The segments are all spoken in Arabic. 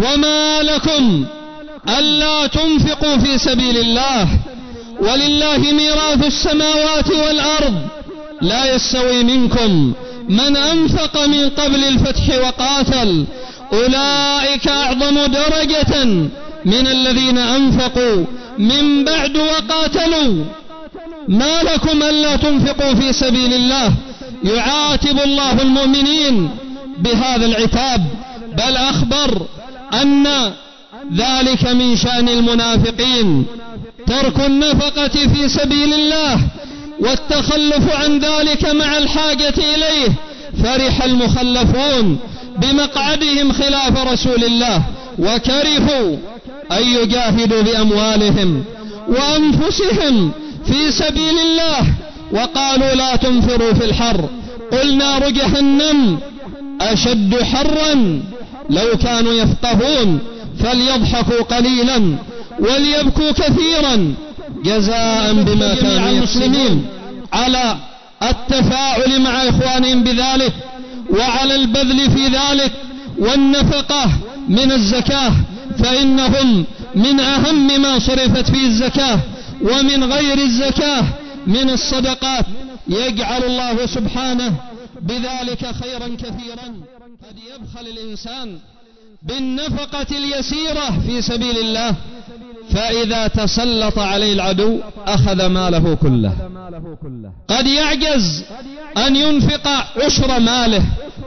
وما لكم ألا تنفقوا في سبيل الله ولله ميراث السماوات والأرض لا يستوي منكم من أنفق من قبل الفتح وقاتل أولئك أعظم درجة من الذين أنفقوا من بعد وقاتلوا. ما لكم ألا تنفقوا في سبيل الله؟ يعاتب الله المؤمنين بهذا العتاب، بل أخبر أن ذلك من شأن المنافقين، ترك النفقة في سبيل الله والتخلف عن ذلك مع الحاجة إليه. فرح المخلفون بمقعدهم خلاف رسول الله وكرهوا أن يجاهدوا بأموالهم وأنفسهم في سبيل الله، وقالوا لا تنفروا في الحر، قل نار جهنم أشد حرا لو كانوا يفقهون فليضحكوا قليلا وليبكوا كثيرا جزاء بما كانوا المسلمين على التفاعل مع إخوانهم بذلك وعلى البذل في ذلك والنفقة من الزكاة، فإنهم من أهم ما صرفت فيه الزكاة ومن غير الزكاة من الصدقات، يجعل الله سبحانه بذلك خيرا كثيرا. قد يبخل الإنسان بالنفقة اليسيرة في سبيل الله، فإذا تسلط عليه العدو أخذ ماله كله. قد يعجز أن ينفق عشر ماله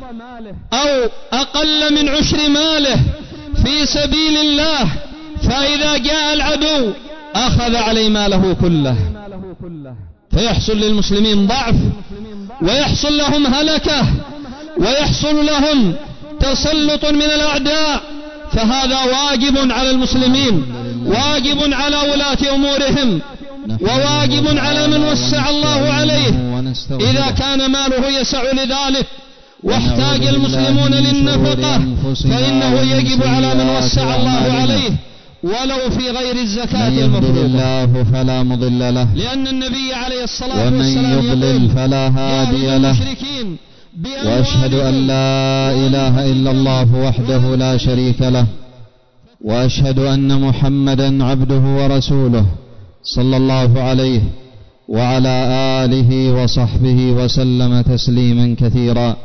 أو أقل من عشر ماله في سبيل الله، فإذا جاء العدو أخذ عليه ماله كله، فيحصل للمسلمين ضعف ويحصل لهم هلكة ويحصل لهم تسلط من الأعداء. فهذا واجب على المسلمين، واجب على ولاة أمورهم، وواجب على من وسع الله عليه إذا كان ماله يسع لذلك واحتاج المسلمون للنفقة، فإنه يجب على من وسع الله عليه ولو في غير الزكاة المفروضة. الله فلا مضل له، لأن النبي عليه الصلاة ومن والسلام يضلل فلا هادي له، وأشهد أن لا إله إلا الله وحده لا شريك له، وأشهد أن محمدا عبده ورسوله صلى الله عليه وعلى آله وصحبه وسلم تسليما كثيرا.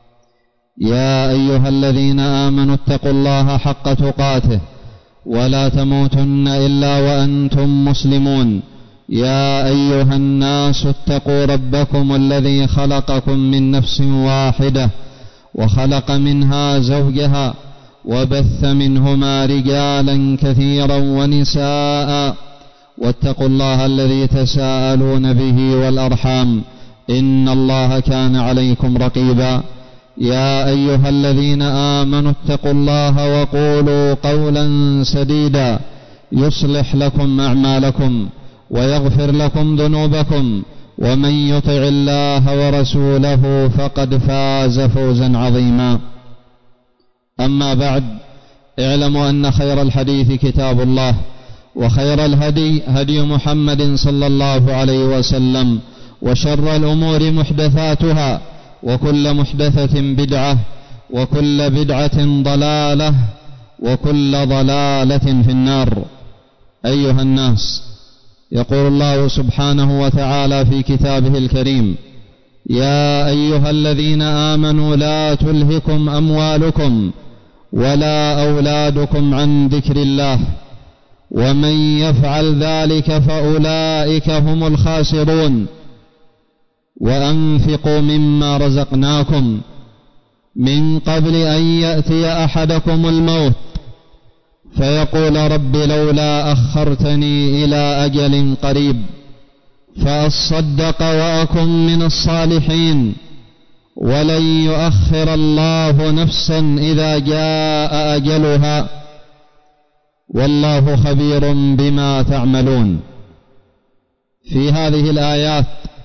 يا أيها الذين آمنوا اتقوا الله حق تقاته ولا تموتن إلا وأنتم مسلمون. يا أيها الناس اتقوا ربكم الذي خلقكم من نفس واحدة وخلق منها زوجها وبث منهما رجالا كثيرا ونساء، واتقوا الله الذي تساءلون به والأرحام إن الله كان عليكم رقيبا. يا أيها الذين آمنوا اتقوا الله وقولوا قولا سديدا يصلح لكم أعمالكم ويغفر لكم ذنوبكم، ومن يطع الله ورسوله فقد فاز فوزا عظيما. أما بعد، اعلموا أن خير الحديث كتاب الله، وخير الهدي هدي محمد صلى الله عليه وسلم، وشر الأمور محدثاتها، وكل محدثة بدعة، وكل بدعة ضلالة، وكل ضلالة في النار. أيها الناس، يقول الله سبحانه وتعالى في كتابه الكريم: يا أيها الذين آمنوا لا تلهكم أموالكم ولا أولادكم عن ذكر الله ومن يفعل ذلك فأولئك هم الخاسرون. وأنفقوا مما رزقناكم من قبل أن يأتي أحدكم الموت فيقول رب لولا أخرتني إلى أجل قريب فأصدق وأكن من الصالحين ولن يؤخر الله نفسا إذا جاء أجلها والله خبير بما تعملون. في هذه الآيات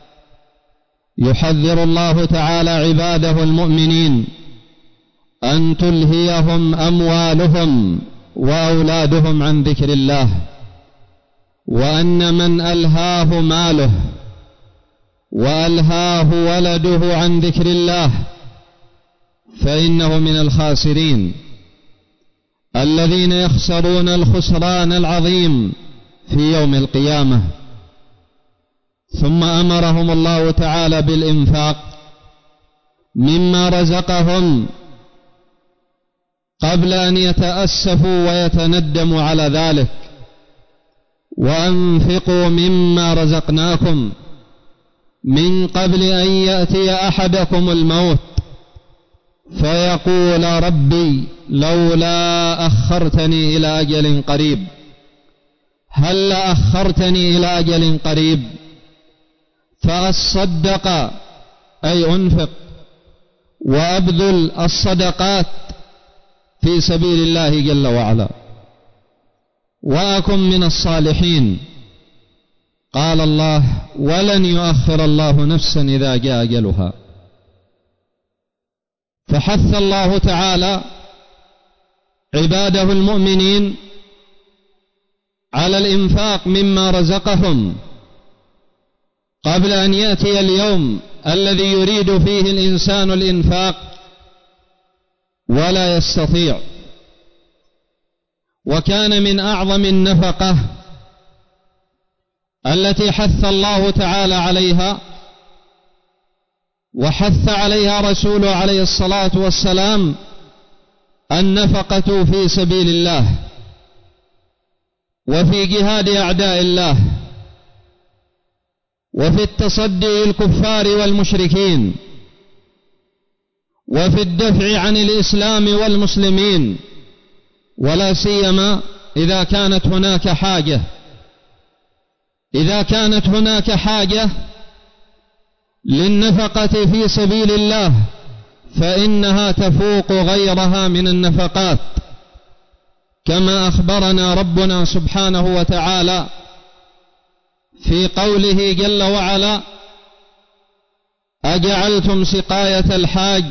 يحذر الله تعالى عباده المؤمنين أن تلهيهم أموالهم وأولادهم عن ذكر الله، وأن من ألهاه ماله وألهاه ولده عن ذكر الله فإنه من الخاسرين الذين يخسرون الخسران العظيم في يوم القيامة. ثم أمرهم الله تعالى بالإنفاق مما رزقهم قبل أن يتأسفوا ويتندموا على ذلك. وأنفقوا مما رزقناكم من قبل أن يأتي أحدكم الموت فيقول ربي لولا أخرتني إلى أجل قريب. هل أخرتني إلى أجل قريب فأصدق أي أنفق وأبذل الصدقات في سبيل الله جل وعلا وأكن من الصالحين. قال الله ولن يؤخر الله نفسا إذا جاء أجلها. فحث الله تعالى عباده المؤمنين على الإنفاق مما رزقهم قبل أن يأتي اليوم الذي يريد فيه الإنسان الإنفاق ولا يستطيع. وكان من أعظم النفقة التي حث الله تعالى عليها وحث عليها رسوله عليه الصلاة والسلام النفقة في سبيل الله وفي جهاد أعداء الله وفي التصدي للكفار والمشركين وفي الدفع عن الإسلام والمسلمين، ولا سيما إذا كانت هناك حاجة للنفقة في سبيل الله فإنها تفوق غيرها من النفقات، كما أخبرنا ربنا سبحانه وتعالى في قوله جل وعلا: أجعلتم سقاية الحاج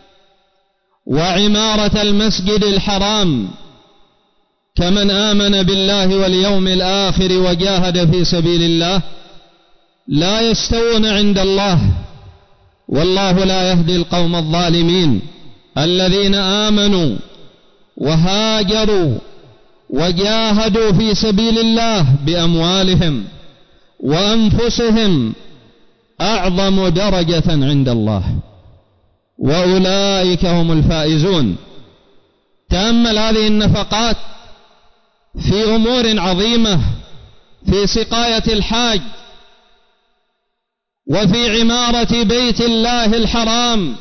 وعمارة المسجد الحرام كمن آمن بالله واليوم الآخر وجاهد في سبيل الله لا يستوون عند الله والله لا يهدي القوم الظالمين. الذين آمنوا وهاجروا وجاهدوا في سبيل الله بأموالهم وأنفسهم أعظم درجة عند الله وأولئك هم الفائزون. تأمل هذه النفقات في أمور عظيمة، في سقاية الحاج وفي عمارة بيت الله الحرام،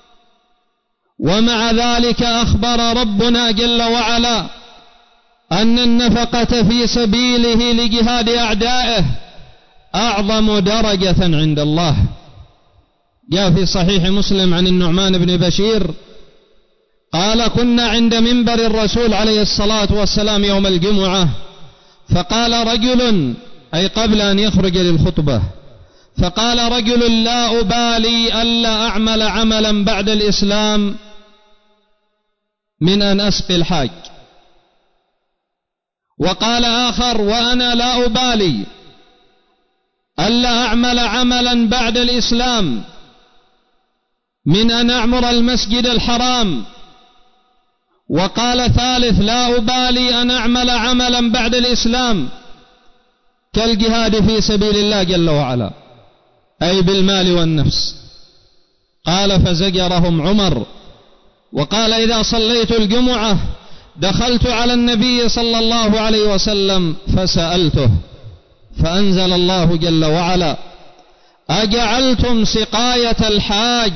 ومع ذلك أخبر ربنا جل وعلا أن النفقة في سبيله لجهاد أعدائه أعظم درجة عند الله. جاء في صحيح مسلم عن النعمان بن بشير قال: كنا عند منبر الرسول عليه الصلاة والسلام يوم الجمعة، فقال رجل، أي قبل أن يخرج للخطبة، فقال رجل: لا أبالي ألا أعمل عملا بعد الإسلام من أن أسقي الحاج. وقال آخر: وأنا لا أبالي ألا أعمل عملا بعد الإسلام من أن أعمر المسجد الحرام. وقال ثالث: لا أبالي أن أعمل عملا بعد الإسلام كالجهاد في سبيل الله جل وعلا، أي بالمال والنفس. قال: فزجرهم عمر وقال: إذا صليت الجمعة دخلت على النبي صلى الله عليه وسلم فسألته، فأنزل الله جل وعلا: أجعلتم سقاية الحاج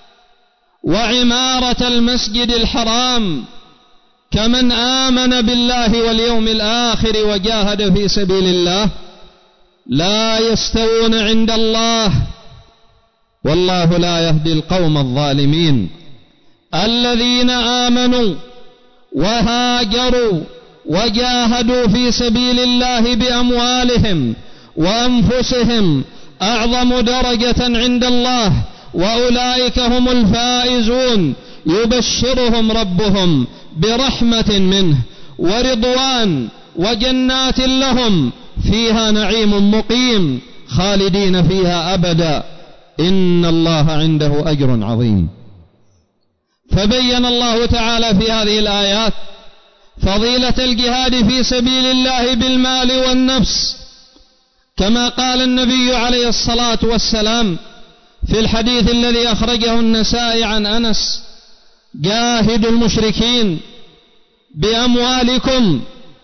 وعمارة المسجد الحرام كمن آمن بالله واليوم الآخر وجاهد في سبيل الله لا يستوون عند الله والله لا يهدي القوم الظالمين. الذين آمنوا وهاجروا وجاهدوا في سبيل الله بأموالهم وأنفسهم أعظم درجة عند الله وأولئك هم الفائزون. يبشرهم ربهم برحمة منه ورضوان وجنات لهم فيها نعيم مقيم خالدين فيها أبدا إن الله عنده أجر عظيم. فبين الله تعالى في هذه الآيات فضيلة الجهاد في سبيل الله بالمال والنفس، كما قال النبي عليه الصلاة والسلام في الحديث الذي أخرجه النسائي عن أنس: جاهدوا المشركين بأموالكم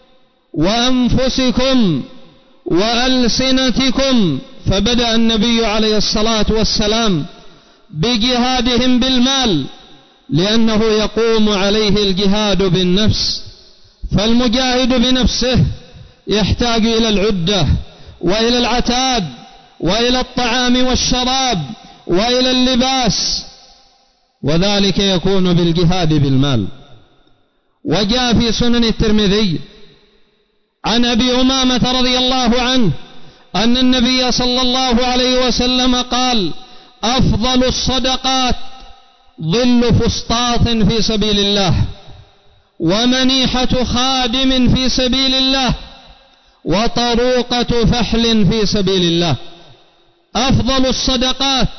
وأنفسكم وألسنتكم. فبدأ النبي عليه الصلاة والسلام بجهادهم بالمال، لأنه يقوم عليه الجهاد بالنفس. فالمجاهد بنفسه يحتاج إلى العدة وإلى العتاد وإلى الطعام والشراب وإلى اللباس، وذلك يكون بالجهاد بالمال. وجاء في سنن الترمذي عن أبي أمامة رضي الله عنه أن النبي صلى الله عليه وسلم قال: أفضل الصدقات ظل فسطاط في سبيل الله، ومنيحة خادم في سبيل الله، وطروقة فحل في سبيل الله. أفضل الصدقات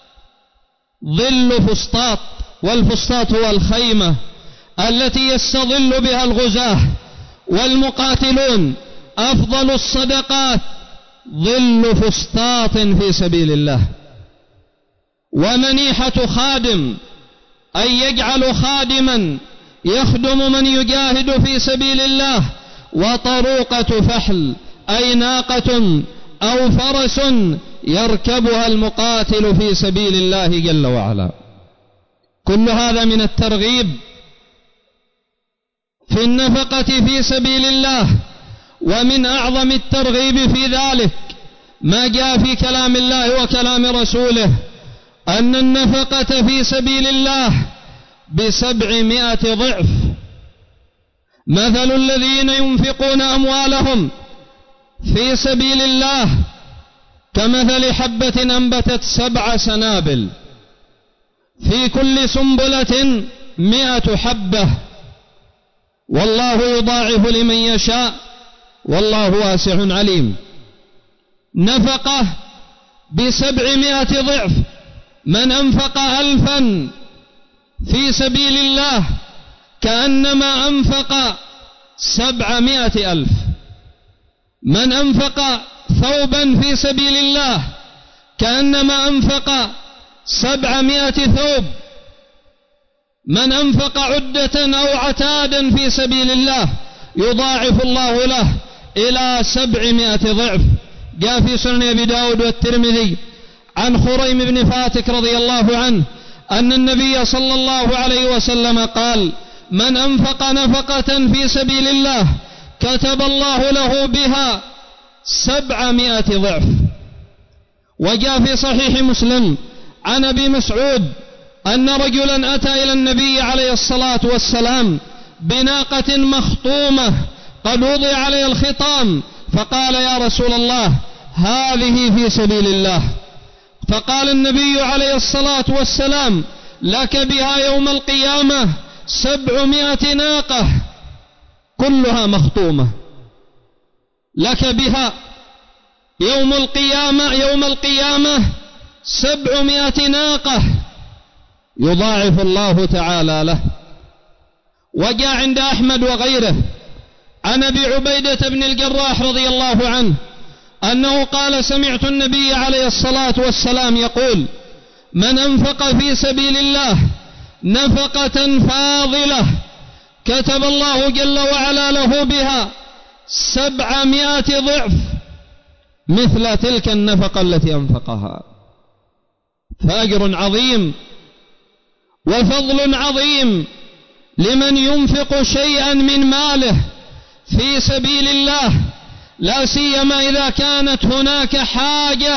ظل فسطاط، والفسطاط هو الخيمة التي يستظل بها الغزاة والمقاتلون. أفضل الصدقات ظل فسطاط في سبيل الله. ومنيحة خادم أي يجعل خادما يخدم من يجاهد في سبيل الله. وطروقة فحل أي ناقة أو فرس يركبها المقاتل في سبيل الله جل وعلا. كل هذا من الترغيب في النفقة في سبيل الله. ومن أعظم الترغيب في ذلك ما جاء في كلام الله وكلام رسوله أن النفقة في سبيل الله ب700 ضعف. مثل الذين ينفقون أموالهم في سبيل الله كمثل حبة أنبتت 7 سنابل، في كل سنبلة 100 حبة، والله يضاعف لمن يشاء والله واسع عليم. نفقة ب700 ضعف. من أنفق 1000 في سبيل الله كأنما أنفق 700,000. من أنفق ثوبا في سبيل الله كأنما أنفق 700 ثوب. من أنفق عدة أو عتادا في سبيل الله يضاعف الله له إلى 700 ضعف. جاء في سنن أبي داود والترمذي عن خريم بن فاتك رضي الله عنه أن النبي صلى الله عليه وسلم قال: من أنفق نفقة في سبيل الله كتب الله له بها 700 ضعف. وجاء في صحيح مسلم عن أبي مسعود أن رجلا أتى إلى النبي عليه الصلاة والسلام بناقة مخطومة قد وضع عليها الخطام، فقال: يا رسول الله هذه في سبيل الله. فقال النبي عليه الصلاة والسلام: لك بها يوم القيامة 700 ناقة كلها مخطومة. لك بها يوم القيامة 700 ناقة يضاعف الله تعالى له. وجاء عند أحمد وغيره عن أبي عبيدة بن الجراح رضي الله عنه أنه قال: سمعت النبي عليه الصلاة والسلام يقول: من أنفق في سبيل الله نفقة فاضلة كتب الله جل وعلا له بها 700 ضعف مثل تلك النفقة التي أنفقها. فأجر عظيم وفضل عظيم لمن ينفق شيئا من ماله في سبيل الله، لا سيما إذا كانت هناك حاجة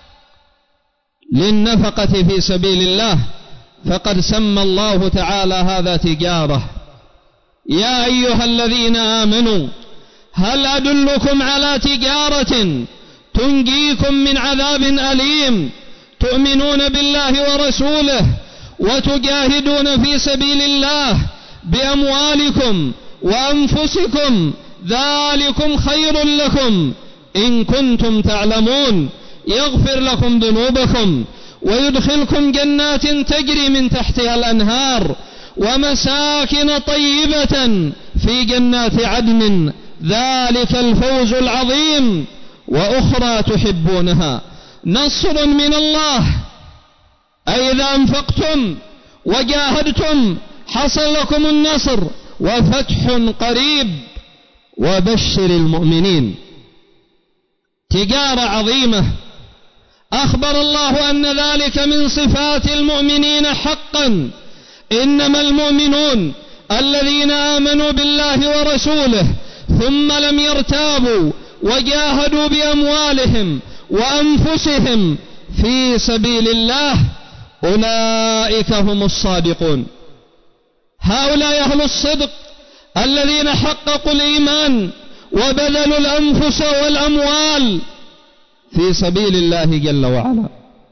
للنفقة في سبيل الله، فقد سمى الله تعالى هذا تجارة. يا أيها الذين آمنوا هل أدلكم على تجارة تنجيكم من عذاب أليم تؤمنون بالله ورسوله وتجاهدون في سبيل الله بأموالكم وأنفسكم ذلكم خير لكم إن كنتم تعلمون، يغفر لكم ذنوبكم ويدخلكم جنات تجري من تحتها الأنهار ومساكن طيبة في جنات عدن ذلك الفوز العظيم، وأخرى تحبونها نصر من الله، أي إذا أنفقتم وجاهدتم حصل لكم النصر وفتح قريب، وبشر المؤمنين. تجارة عظيمة أخبر الله أن ذلك من صفات المؤمنين حقا، إنما المؤمنون الذين آمنوا بالله ورسوله ثم لم يرتابوا وجاهدوا بأموالهم وأنفسهم في سبيل الله، أولئك هم الصادقون. هؤلاء أهل الصدق الذين حققوا الإيمان وبذلوا الأنفس والأموال في سبيل الله جل وعلا.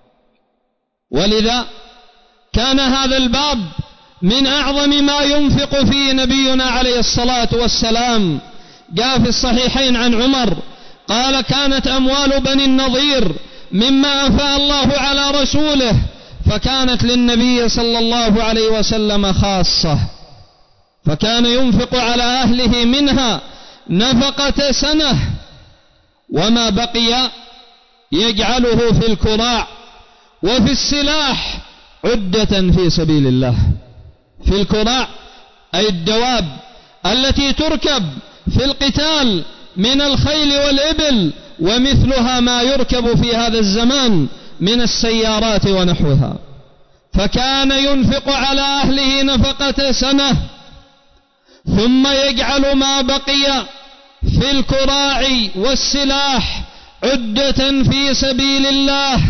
ولذا كان هذا الباب من أعظم ما ينفق فيه نبينا عليه الصلاة والسلام. جاء في الصحيحين عن عمر قال: كانت أموال بني النضير مما أفاء الله على رسوله، فكانت للنبي صلى الله عليه وسلم خاصة، فكان ينفق على أهله منها نفقة سنة، وما بقي يجعله في الكراع وفي السلاح عدة في سبيل الله. في الكراع أي الدواب التي تركب في القتال من الخيل والإبل، ومثلها ما يركب في هذا الزمان من السيارات ونحوها. فكان ينفق على أهله نفقة سنة، ثم يجعل ما بقي في الكراع والسلاح عدة في سبيل الله.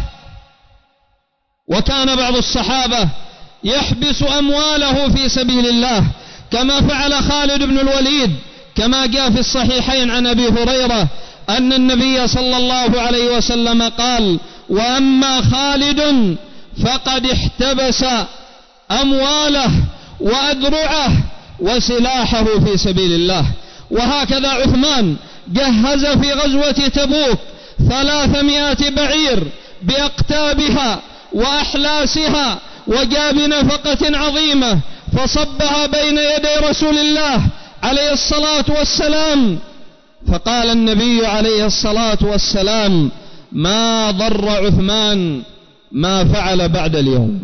وكان بعض الصحابة يحبس أمواله في سبيل الله، كما فعل خالد بن الوليد، كما جاء في الصحيحين عن أبي هريرة أن النبي صلى الله عليه وسلم قال: وأما خالد فقد احتبس أمواله وأدرعه وسلاحه في سبيل الله. وهكذا عثمان جهز في غزوة تبوك 300 بعير بأقتابها وأحلاسها، وجاء بنفقة عظيمة فصبها بين يدي رسول الله عليه الصلاة والسلام، فقال النبي عليه الصلاة والسلام: ما ضر عثمان ما فعل بعد اليوم.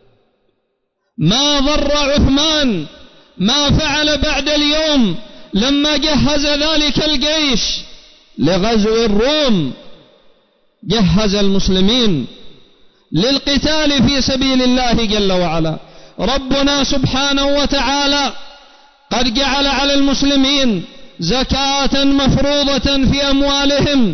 ما ضر عثمان ما فعل بعد اليوم. لما جهز ذلك الجيش لغزو الروم، جهز المسلمين للقتال في سبيل الله جل وعلا. ربنا سبحانه وتعالى قد جعل على المسلمين زكاة مفروضة في أموالهم،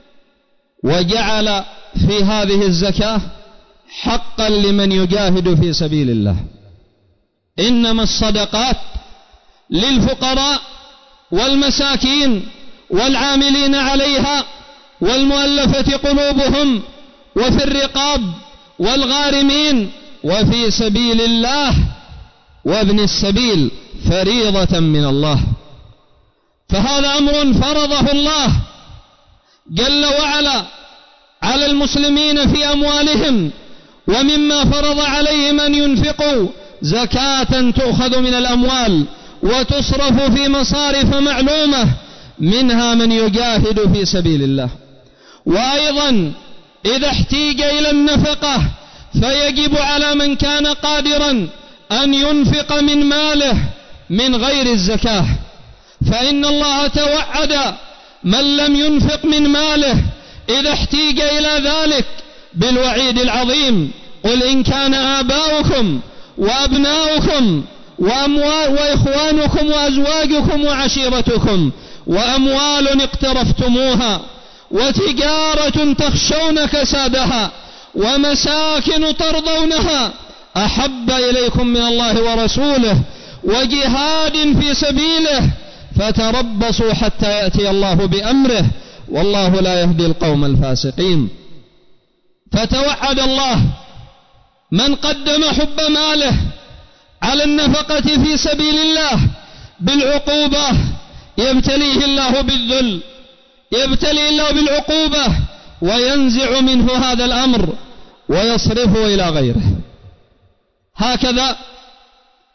وجعل في هذه الزكاة حقا لمن يجاهد في سبيل الله. إنما الصدقات للفقراء والمساكين والعاملين عليها والمؤلفة قلوبهم وفي الرقاب والغارمين وفي سبيل الله وابن السبيل فريضة من الله. فهذا أمر فرضه الله جل وعلا على المسلمين في أموالهم، ومما فرض عليهم أن ينفقوا زكاة تؤخذ من الأموال وتصرف في مصارف معلومة، منها من يجاهد في سبيل الله. وأيضا إذا احتيج إلى النفقة فيجب على من كان قادرا أن ينفق من ماله من غير الزكاة، فإن الله توعد من لم ينفق من ماله إذا احتيج إلى ذلك بالوعيد العظيم: قل إن كان آباؤكم وأبناؤكم وإخوانكم وأزواجكم وعشيرتكم وأموال اقترفتموها وتجارة تخشون كسادها ومساكن ترضونها أحب إليكم من الله ورسوله وجهاد في سبيله فتربصوا حتى يأتي الله بأمره والله لا يهدي القوم الفاسقين. فتوعد الله من قدم حب ماله على النفقة في سبيل الله بالعقوبة، يبتليه الله بالذل، يبتلي الله بالعقوبة وينزع منه هذا الأمر ويصرفه إلى غيره. هكذا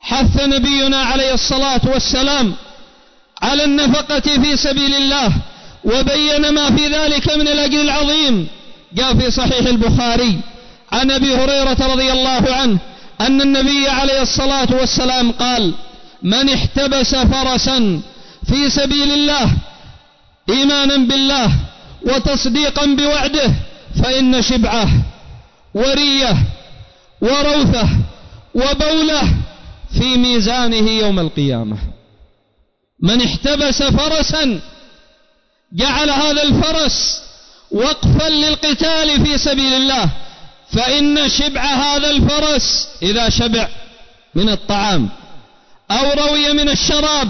حث نبينا عليه الصلاة والسلام على النفقة في سبيل الله، وبين ما في ذلك من الأجر العظيم. جاء في صحيح البخاري عن أبي هريرة رضي الله عنه أن النبي عليه الصلاة والسلام قال: من احتبس فرسا في سبيل الله إيمانا بالله وتصديقا بوعده فإن شبعه وريه وروثه وبوله في ميزانه يوم القيامة. من احتبس فرسا جعل هذا الفرس وقفا للقتال في سبيل الله، فإن شبع هذا الفرس إذا شبع من الطعام أو روي من الشراب،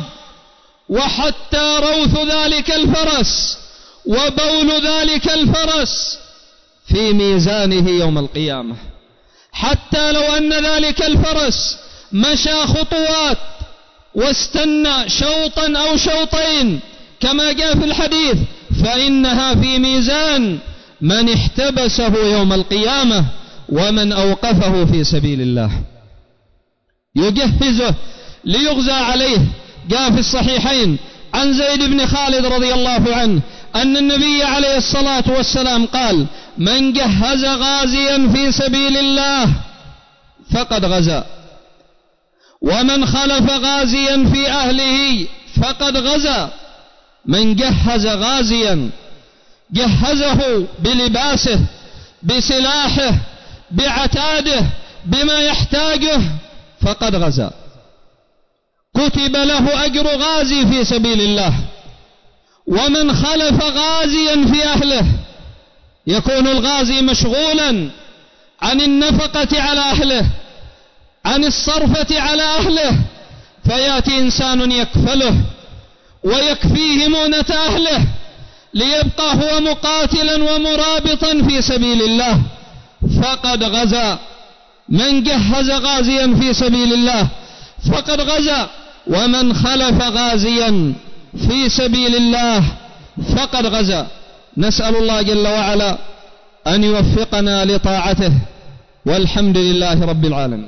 وحتى روث ذلك الفرس وبول ذلك الفرس في ميزانه يوم القيامة، حتى لو أن ذلك الفرس مشى خطوات واستنى شوطا أو شوطين كما جاء في الحديث، فإنها في ميزان من احتبسه يوم القيامة ومن أوقفه في سبيل الله، يجهزه ليغزى عليه. جاء في الصحيحين عن زيد بن خالد رضي الله عنه أن النبي عليه الصلاة والسلام قال: من جهز غازيا في سبيل الله فقد غزا، ومن خلف غازيا في أهله فقد غزا. من جهز غازيا جهزه بلباسه بسلاحه بعتاده بما يحتاجه فقد غزا، كتب له أجر غازي في سبيل الله. ومن خلف غازيا في أهله، يكون الغازي مشغولا عن النفقة على أهله، عن الصرفة على أهله، فيأتي إنسان يكفله ويكفيه مونة أهله ليبقى هو مقاتلا ومرابطا في سبيل الله فقد غزا. من جهز غازيا في سبيل الله فقد غزا، ومن خلف غازيا في سبيل الله فقد غزا. نسأل الله جل وعلا أن يوفقنا لطاعته، والحمد لله رب العالمين.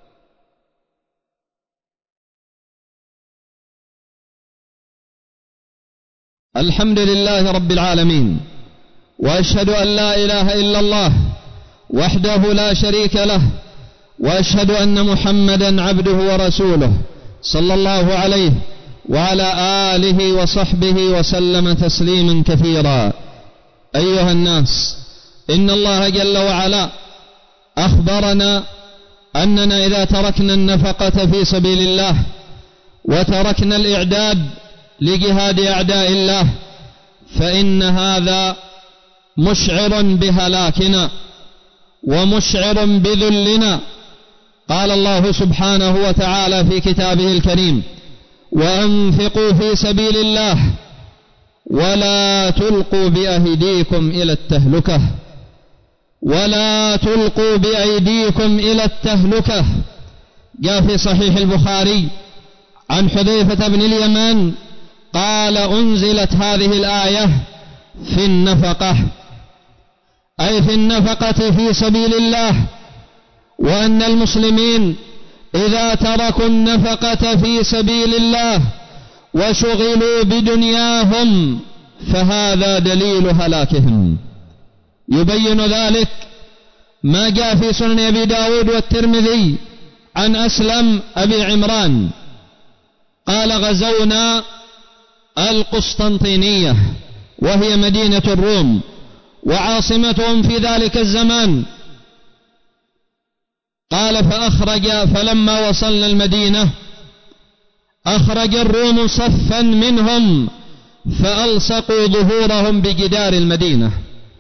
الحمد لله رب العالمين، وأشهد أن لا إله إلا الله وحده لا شريك له، وأشهد أن محمدا عبده ورسوله صلى الله عليه وعلى آله وصحبه وسلم تسليما كثيرا. أيها الناس، إن الله جل وعلا أخبرنا أننا إذا تركنا النفقة في سبيل الله وتركنا الإعداد لجهاد أعداء الله فإن هذا مشعر بهلاكنا ومشعر بذلنا. قال الله سبحانه وتعالى في كتابه الكريم: وأنفقوا في سبيل الله ولا تلقوا بأيديكم إلى التهلكة، ولا تلقوا بأيديكم إلى التهلكة. جاء في صحيح البخاري عن حذيفة بن اليمان قال: أنزلت هذه الآية في النفقة، أي في النفقة في سبيل الله، وأن المسلمين إذا تركوا النفقة في سبيل الله وشغلوا بدنياهم فهذا دليل هلاكهم. يبين ذلك ما جاء في سنن أبي داود والترمذي عن أسلم أبي عمران قال: غزونا القسطنطينية، وهي مدينة الروم وعاصمتهم في ذلك الزمان. قال: فلما وصلنا المدينة أخرج الروم صفا منهم فألصقوا ظهورهم بجدار المدينة،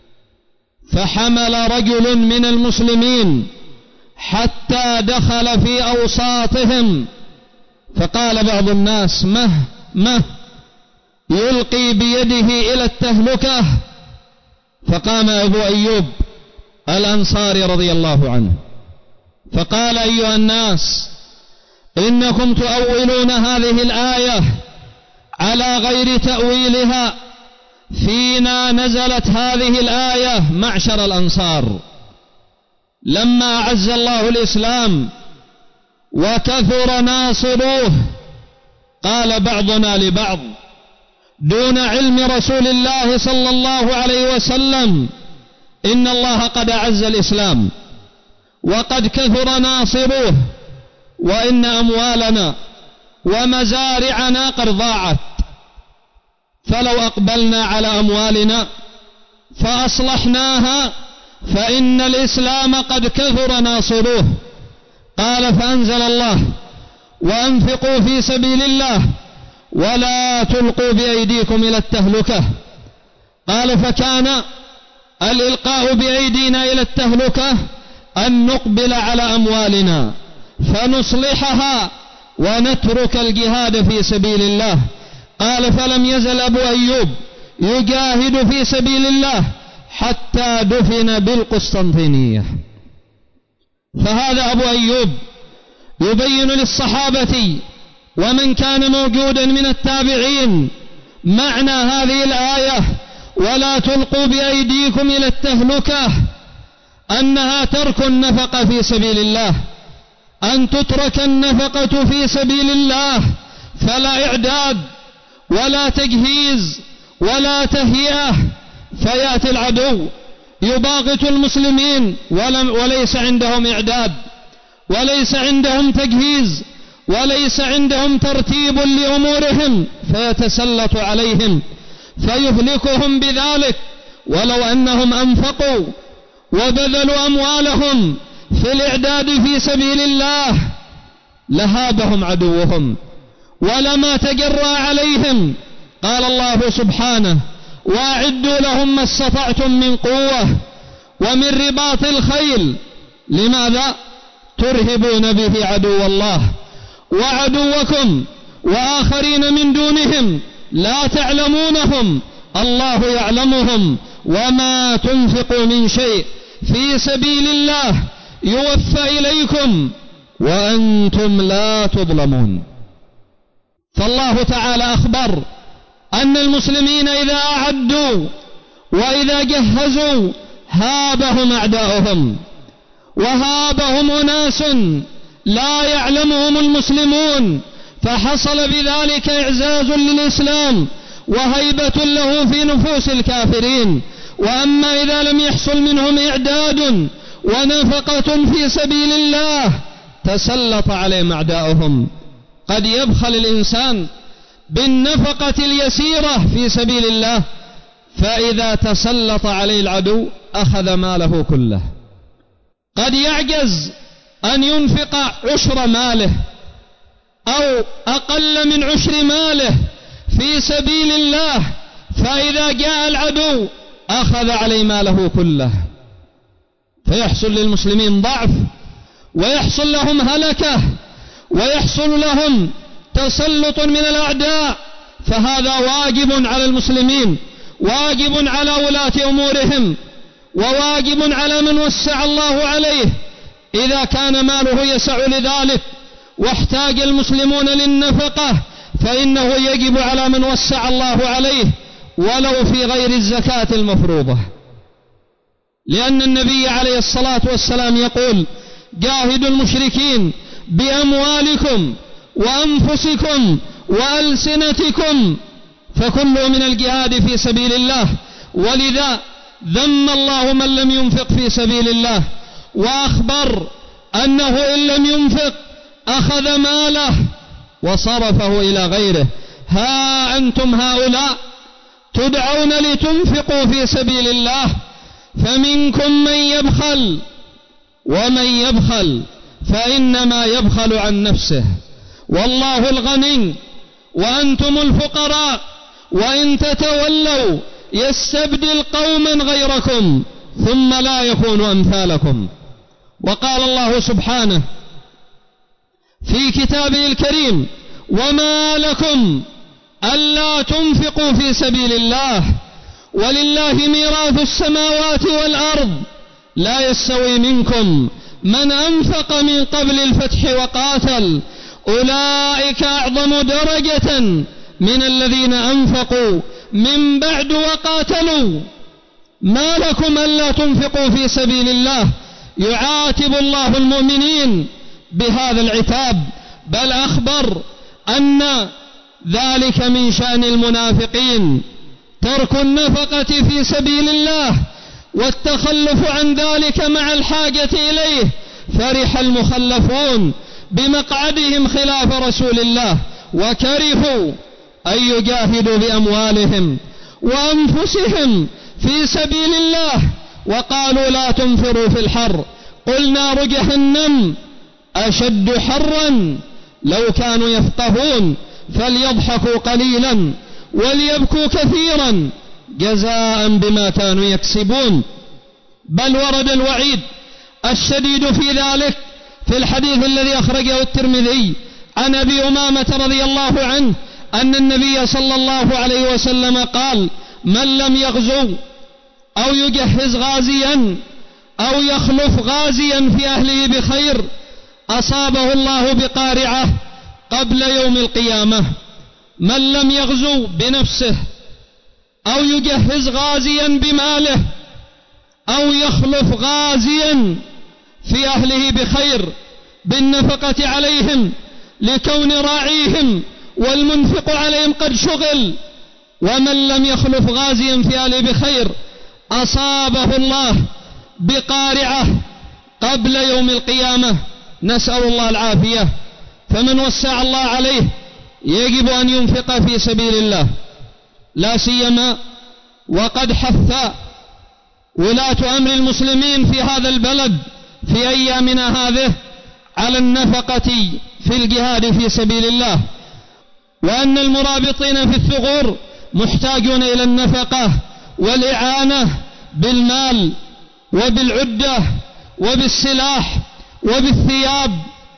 فحمل رجل من المسلمين حتى دخل في أوساطهم، فقال بعض الناس: مه يلقي بيده إلى التهلكة. فقام أبو أيوب الأنصاري رضي الله عنه فقال: أيها الناس، إنكم تؤولون هذه الآية على غير تأويلها. فينا نزلت هذه الآية معشر الأنصار، لما أعز الله الإسلام وكثر ناصروه. قال بعضنا لبعض دون علم رسول الله صلى الله عليه وسلم إن الله قد أعز الإسلام وقد كثر ناصروه، وإن أموالنا ومزارعنا قد ضاعت، فلو أقبلنا على أموالنا فأصلحناها فإن الإسلام قد كثر ناصروه. قال فأنزل الله وأنفقوا في سبيل الله ولا تلقوا بأيديكم إلى التهلكة. قال فكان الإلقاء بأيدينا إلى التهلكة أن نقبل على أموالنا فنصلحها ونترك الجهاد في سبيل الله. قال فلم يزل أبو أيوب يجاهد في سبيل الله حتى دفن بالقسطنطينية. فهذا أبو أيوب يبين للصحابة ومن كان موجودا من التابعين معنى هذه الآية ولا تلقوا بأيديكم إلى التهلكة، أنها ترك النفقة في سبيل الله، أن تترك النفقة في سبيل الله، فلا إعداد ولا تجهيز ولا تهيئة، فيأتي العدو يباغت المسلمين وليس عندهم إعداد وليس عندهم تجهيز وليس عندهم ترتيب لأمورهم، فيتسلط عليهم فيهلكهم بذلك. ولو أنهم أنفقوا وبذلوا أموالهم في الإعداد في سبيل الله لهابهم عدوهم ولما تجرى عليهم. قال الله سبحانه وأعدوا لهم ما استطعتم من قوة ومن رباط الخيل. لماذا؟ ترهبون به عدو الله وعدوكم وآخرين من دونهم لا تعلمونهم الله يعلمهم، وما تنفقوا من شيء في سبيل الله يوفى إليكم وأنتم لا تظلمون. فالله تعالى أخبر أن المسلمين إذا أعدوا وإذا جهزوا هابهم أعداؤهم، وهابهم أناس لا يعلمهم المسلمون، فحصل بذلك إعزاز للإسلام وهيبة له في نفوس الكافرين. وأما إذا لم يحصل منهم إعداد ونفقة في سبيل الله تسلط عليهم أعداؤهم. قد يبخل الإنسان بالنفقة اليسيرة في سبيل الله، فإذا تسلط عليه العدو أخذ ماله كله. قد يعجز أن ينفق عشر ماله أو أقل من عشر ماله في سبيل الله، فإذا جاء العدو أخذ عليه ماله كله، فيحصل للمسلمين ضعف ويحصل لهم هلكة ويحصل لهم تسلط من الأعداء. فهذا واجب على المسلمين، واجب على ولاة أمورهم، وواجب على من وسع الله عليه. إذا كان ماله يسع لذلك واحتاج المسلمون للنفقة فإنه يجب على من وسع الله عليه ولو في غير الزكاة المفروضة، لأن النبي عليه الصلاة والسلام يقول جاهدوا المشركين بأموالكم وأنفسكم وألسنتكم، فكل من الجهاد في سبيل الله. ولذا ذم الله من لم ينفق في سبيل الله، وأخبر أنه إن لم ينفق أخذ ماله وصرفه إلى غيره. ها أنتم هؤلاء تدعون لتنفقوا في سبيل الله، فمنكم من يبخل، ومن يبخل فإنما يبخل عن نفسه، والله الغني وأنتم الفقراء، وإن تتولوا يستبدل قوما غيركم ثم لا يكونوا أمثالكم. وقال الله سبحانه في كتابه الكريم وما لكم ألا تنفقوا في سبيل الله ولله ميراث السماوات والأرض لا يستوي منكم من أنفق من قبل الفتح وقاتل أولئك أعظم درجة من الذين أنفقوا من بعد وقاتلوا. ما لكم ألا تنفقوا في سبيل الله؟ يعاتب الله المؤمنين بهذا العتاب، بل أخبر أن ذلك من شأن المنافقين، ترك النفقة في سبيل الله والتخلف عن ذلك مع الحاجة إليه. فرح المخلفون بمقعدهم خلاف رسول الله، وكرهوا أن يجاهدوا بأموالهم وأنفسهم في سبيل الله، وقالوا لا تنفروا في الحر، قل نار جهنم أشد حرا. لو كانوا يفقهون فليضحكوا قليلا وليبكوا كثيرا جزاء بما كانوا يكسبون. بل ورد الوعيد الشديد في ذلك في الحديث الذي أخرجه الترمذي عن أبي أمامة رضي الله عنه أن النبي صلى الله عليه وسلم قال: من لم يغزو أو يجهز غازيا أو يخلف غازيا في أهله بخير أصابه الله بقارعة قبل يوم القيامة. من لم يغزو بنفسه أو يجهز غازيا بماله أو يخلف غازيا في أهله بخير بالنفقة عليهم لكون راعيهم والمنفق عليهم قد شغل، ومن لم يخلف غازيا في أهله بخير أصابه الله بقارعة قبل يوم القيامة، نسأل الله العافية. فمن وسع الله عليه يجب أن ينفق في سبيل الله، لا سيما وقد حث ولاة أمر المسلمين في هذا البلد في أيامنا هذه على النفقة في الجهاد في سبيل الله، وأن المرابطين في الثغور محتاجون إلى النفقة والإعانة بالمال وبالعدة وبالسلاح وبالثياب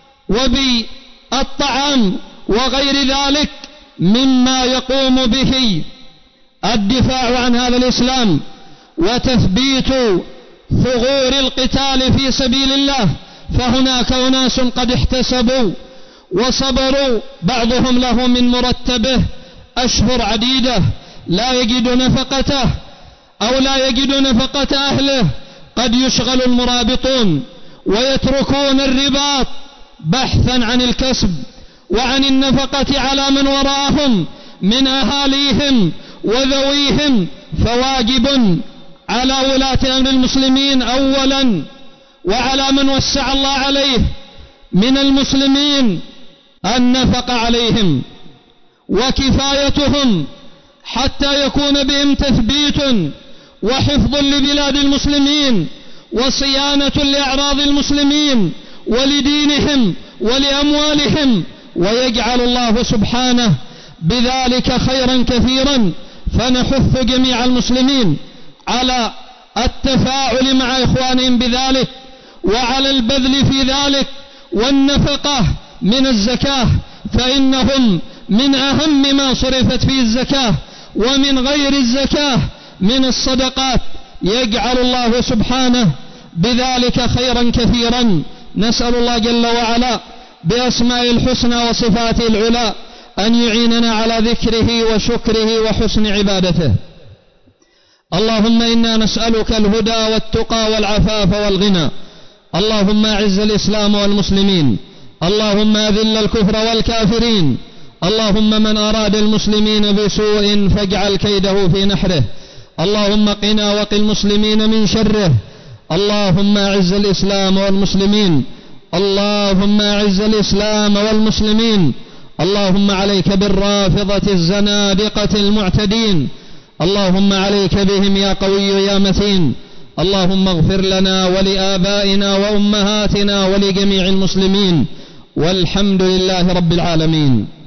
وبالطعام وغير ذلك مما يقوم به الدفاع عن هذا الإسلام وتثبيت ثغور القتال في سبيل الله. فهناك أناس قد احتسبوا وصبروا بعضهم له من مرتبه أشهر عديدة لا يجد نفقته أو لا يجد نفقة أهله، قد يشغل المرابطون ويتركون الرباط بحثا عن الكسب وعن النفقة على من وراءهم من أهاليهم وذويهم. فواجب على ولاة أمر المسلمين أولا وعلى من وسع الله عليه من المسلمين النفقة عليهم وكفايتهم حتى يكون بهم تثبيت وحفظ لبلاد المسلمين وصيانة لأعراض المسلمين ولدينهم ولأموالهم، ويجعل الله سبحانه بذلك خيرا كثيرا. فنحث جميع المسلمين على التفاعل مع إخوانهم بذلك وعلى البذل في ذلك والنفقة من الزكاة، فإنهم من أهم ما صرفت فيه الزكاة، ومن غير الزكاة من الصدقات، يجعل الله سبحانه بذلك خيرا كثيرا. نسأل الله جل وعلا بأسماء الحسنى وصفاته العلى أن يعيننا على ذكره وشكره وحسن عبادته. اللهم إنا نسألك الهدى والتقى والعفاف والغنى. اللهم أعز الإسلام والمسلمين، اللهم أذل الكفر والكافرين، اللهم من أراد المسلمين بسوء فاجعل كيده في نحره، اللهم قنا وقِ المسلمين من شره. اللهم أعز الإسلام والمسلمين، اللهم أعز الإسلام والمسلمين. اللهم عليك بالرافضة الزنادقة المعتدين، اللهم عليك بهم يا قوي يا متين. اللهم اغفر لنا ولآبائنا وأمهاتنا ولجميع المسلمين، والحمد لله رب العالمين.